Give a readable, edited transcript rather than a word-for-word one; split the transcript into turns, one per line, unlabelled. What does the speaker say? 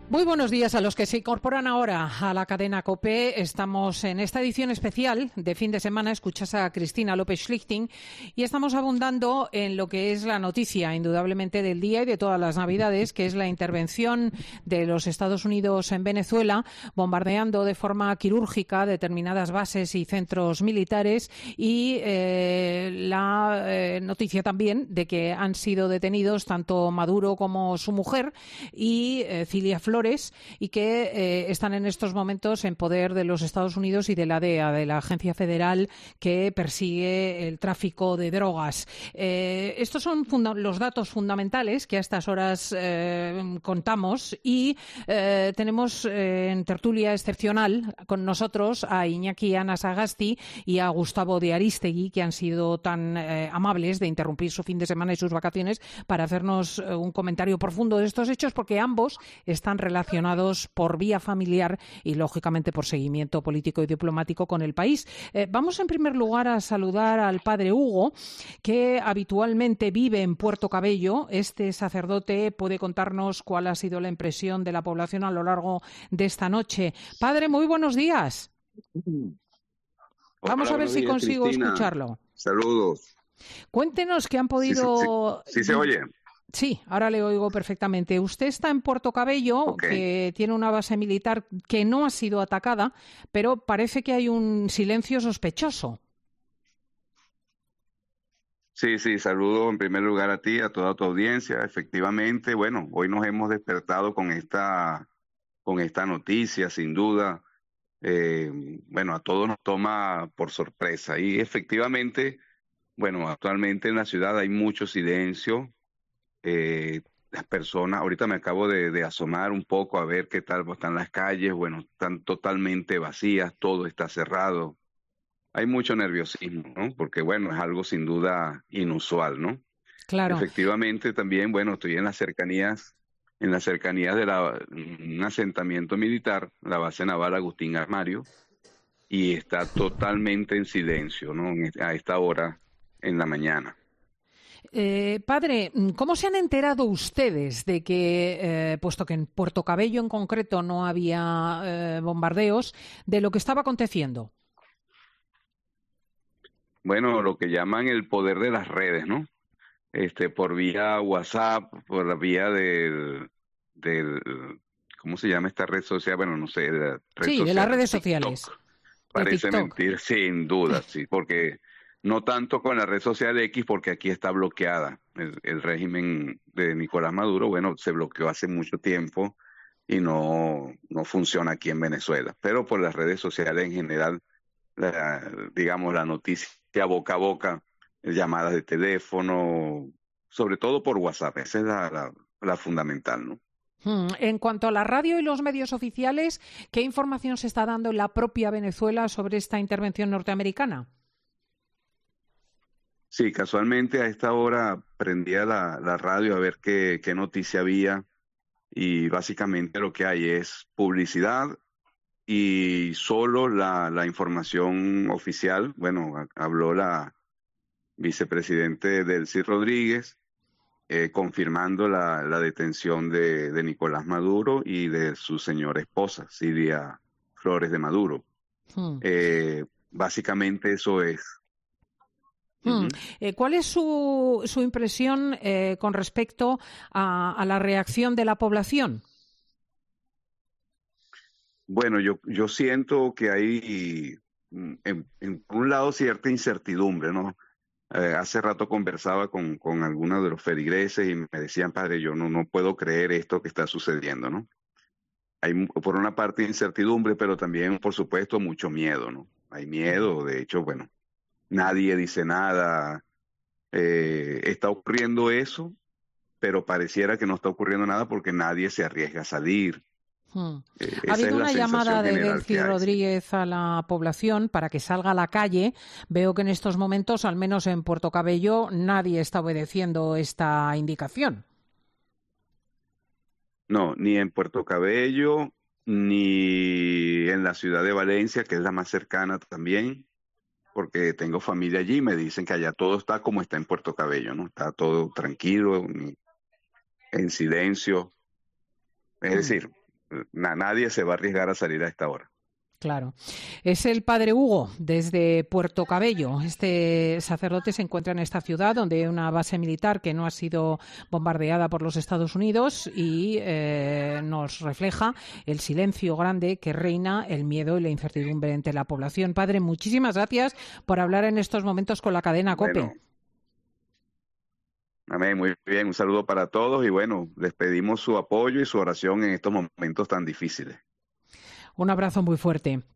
Muy buenos días a los que se incorporan ahora a la cadena COPE. Estamos en esta edición especial de fin de semana. Escuchas a Cristina López Schlichting y estamos abundando en lo que es la noticia, indudablemente, del día y de todas las Navidades, que es la intervención de los Estados Unidos en Venezuela, bombardeando de forma quirúrgica determinadas bases y centros militares, y la noticia también de que han sido detenidos tanto Maduro como su mujer y Cilia Flores, y que están en estos momentos en poder de los Estados Unidos y de la DEA, de la Agencia Federal que persigue el tráfico de drogas. Estos son los datos fundamentales que a estas horas contamos, y tenemos en tertulia excepcional con nosotros a Iñaki Anasagasti y a Gustavo de Arístegui, que han sido tan amables de interrumpir su fin de semana y sus vacaciones para hacernos un comentario profundo de estos hechos, porque ambos están relacionados por vía familiar y, lógicamente, por seguimiento político y diplomático con el país. Vamos, en primer lugar, a saludar al padre Hugo, que habitualmente vive en Puerto Cabello. Este sacerdote puede contarnos cuál ha sido la impresión de la población a lo largo de esta noche. Padre, muy buenos días. Vamos a ver si consigo escucharlo.
Saludos.
Cuéntenos qué han podido...
Sí, se oye.
Sí, ahora le oigo perfectamente. Usted está en Puerto Cabello, que tiene una base militar que no ha sido atacada, pero parece que hay un silencio sospechoso.
Sí, saludo en primer lugar a ti, a toda tu audiencia. Efectivamente, bueno, hoy nos hemos despertado con esta noticia, sin duda. Bueno, a todos nos toma por sorpresa. Y efectivamente, bueno, actualmente en la ciudad hay mucho silencio. Las personas, ahorita me acabo de asomar un poco a ver qué tal están las calles. Bueno, están totalmente vacías, todo está cerrado. Hay mucho nerviosismo, ¿no? Porque, bueno, es algo sin duda inusual, ¿no?
Claro.
Efectivamente, también, bueno, estoy en las cercanías de un asentamiento militar, la base naval Agustín Armario, y está totalmente en silencio, ¿no? A esta hora en la mañana.
Padre, ¿cómo se han enterado ustedes de que, puesto que en Puerto Cabello en concreto no había bombardeos, de lo que estaba aconteciendo?
Bueno, lo que llaman el poder de las redes, ¿no? Por vía WhatsApp, por la vía del ¿cómo se llama esta red social? Bueno, no sé, la red
Sí,
social,
de las redes
TikTok.
sociales.
Parece mentir, sin duda, sí, porque no tanto con la red social X, porque aquí está bloqueada. El régimen de Nicolás Maduro, bueno, se bloqueó hace mucho tiempo y no funciona aquí en Venezuela. Pero por las redes sociales en general, digamos, la noticia boca a boca, llamadas de teléfono, sobre todo por WhatsApp, esa es la fundamental, ¿no?
En cuanto a la radio y los medios oficiales, ¿qué información se está dando en la propia Venezuela sobre esta intervención norteamericana?
Sí, casualmente a esta hora prendía la radio a ver qué noticia había, y básicamente lo que hay es publicidad y solo la información oficial. Bueno, habló la vicepresidente Delcy Rodríguez, confirmando la detención de Nicolás Maduro y de su señora esposa, Cilia Flores de Maduro. Básicamente eso es.
¿Cuál es su impresión con respecto a la reacción de la población?
Bueno, yo siento que hay, en un lado, cierta incertidumbre, ¿no? Hace rato conversaba con algunos de los feligreses y me decían: padre, yo no puedo creer esto que está sucediendo, ¿no? Hay, por una parte, incertidumbre, pero también, por supuesto, mucho miedo, ¿no? Hay miedo. De hecho, bueno, nadie dice nada. Está ocurriendo eso, pero pareciera que no está ocurriendo nada porque nadie se arriesga a salir.
Ha
Esa
habido
es la
una llamada de
general
Delcy
que hay, sí.
Rodríguez a la población para que salga a la calle. Veo que en estos momentos, al menos en Puerto Cabello, nadie está obedeciendo esta indicación.
No, ni en Puerto Cabello, ni en la ciudad de Valencia, que es la más cercana también, porque tengo familia allí y me dicen que allá todo está como está en Puerto Cabello, ¿no? Está todo tranquilo, en silencio. Es decir, nadie se va a arriesgar a salir a esta hora.
Claro. Es el padre Hugo, desde Puerto Cabello. Este sacerdote se encuentra en esta ciudad, donde hay una base militar que no ha sido bombardeada por los Estados Unidos y nos refleja el silencio grande que reina, el miedo y la incertidumbre entre la población. Padre, muchísimas gracias por hablar en estos momentos con la cadena COPE.
Bueno, amén, muy bien, un saludo para todos y bueno, les pedimos su apoyo y su oración en estos momentos tan difíciles.
Un abrazo muy fuerte.